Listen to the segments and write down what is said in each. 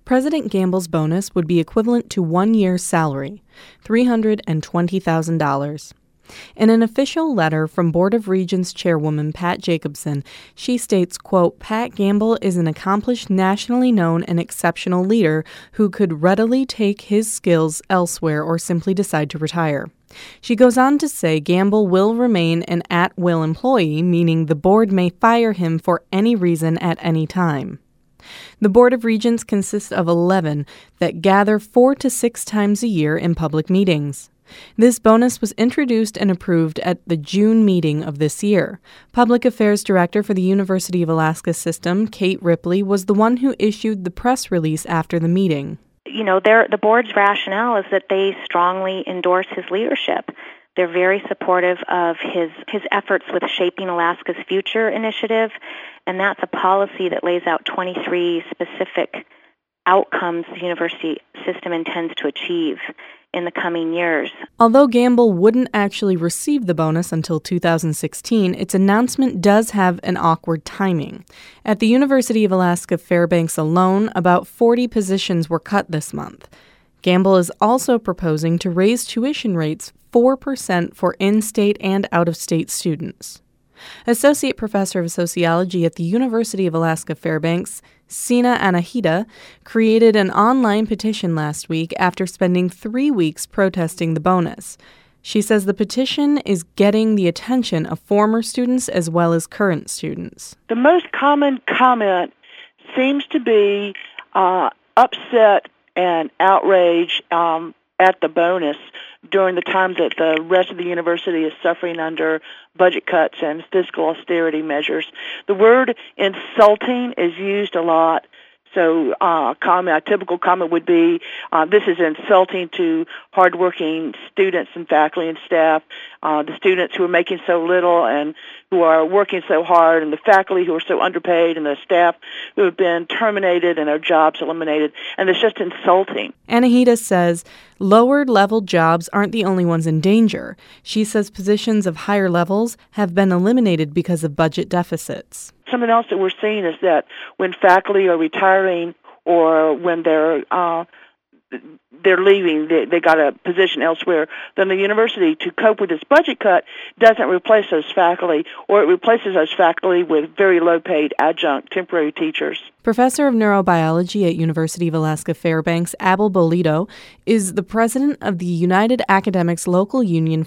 President Gamble's bonus would be equivalent to 1 year's salary, $320,000. In an official letter from Board of Regents Chairwoman Pat Jacobson, she states, quote, Pat Gamble is an accomplished, nationally known, and exceptional leader who could readily take his skills elsewhere or simply decide to retire. She goes on to say Gamble will remain an at-will employee, meaning the board may fire him for any reason at any time. The Board of Regents consists of 11 that gather 4 to 6 times a year in public meetings. This bonus was introduced and approved at the June meeting of this year. Public Affairs Director for the University of Alaska System, Kate Ripley, was the one who issued the press release after the meeting. You know, the board's rationale is that they strongly endorse his leadership. They're very supportive of his efforts with Shaping Alaska's Future initiative, and that's a policy that lays out 23 specific outcomes the university system intends to achieve in the coming years. Although Gamble wouldn't actually receive the bonus until 2016, its announcement does have an awkward timing. At the University of Alaska Fairbanks alone, about 40 positions were cut this month. Gamble is also proposing to raise tuition rates 4% for in-state and out-of-state students. Associate Professor of Sociology at the University of Alaska Fairbanks, Sina Anahita, created an online petition last week after spending 3 weeks protesting the bonus. She says the petition is getting the attention of former students as well as current students. The most common comment seems to be upset and outrage at the bonus during the time that the rest of the university is suffering under budget cuts and fiscal austerity measures. The word insulting is used a lot. So a typical comment would be, this is insulting to hardworking students and faculty and staff, the students who are making so little and who are working so hard, and the faculty who are so underpaid, and the staff who have been terminated and their jobs eliminated, and it's just insulting. Anahita says lower-level jobs aren't the only ones in danger. She says positions of higher levels have been eliminated because of budget deficits. Something else that we're seeing is that when faculty are retiring or when they're leaving, they got a position elsewhere, then the university, to cope with this budget cut, doesn't replace those faculty, or it replaces those faculty with very low-paid adjunct temporary teachers. Professor of Neurobiology at University of Alaska Fairbanks, Abel Bolito, is the president of the United Academics Local Union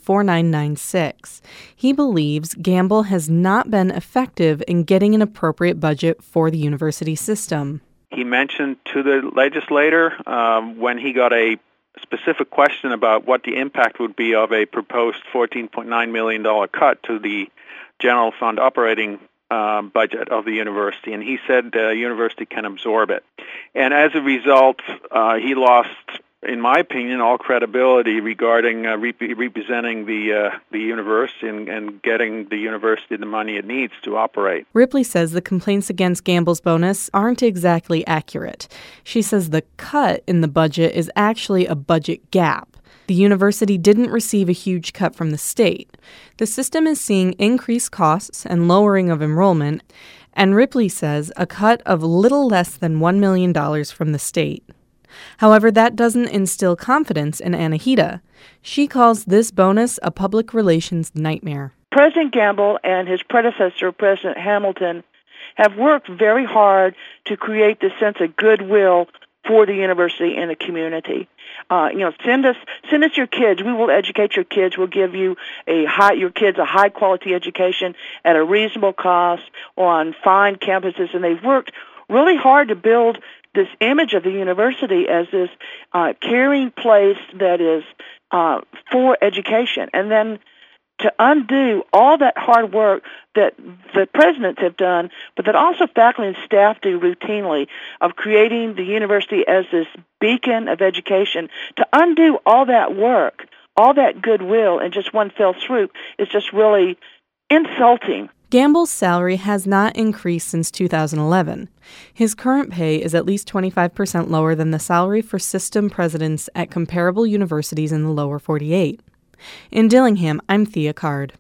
4996. He believes Gamble has not been effective in getting an appropriate budget for the university system. He mentioned to the legislator when he got a specific question about what the impact would be of a proposed $14.9 million cut to the general fund operating budget of the university, and he said the university can absorb it. And as a result, he lost, in my opinion, all credibility regarding representing the university and getting the university the money it needs to operate. Ripley says the complaints against Gamble's bonus aren't exactly accurate. She says the cut in the budget is actually a budget gap. The university didn't receive a huge cut from the state. The system is seeing increased costs and lowering of enrollment, and Ripley says a cut of little less than $1 million from the state. However, that doesn't instill confidence in Anahita. She calls this bonus a public relations nightmare. President Gamble and his predecessor, President Hamilton, have worked very hard to create this sense of goodwill for the university and the community. Send us your kids. We will educate your kids. We'll give you your kids a high quality education at a reasonable cost on fine campuses, and they've worked really hard to build this image of the university as this caring place that is for education. And then to undo all that hard work that the presidents have done, but that also faculty and staff do routinely, of creating the university as this beacon of education, to undo all that work, all that goodwill in just one fell swoop is just really insulting. Gamble's salary has not increased since 2011. His current pay is at least 25% lower than the salary for system presidents at comparable universities in the lower 48. In Dillingham, I'm Thea Card.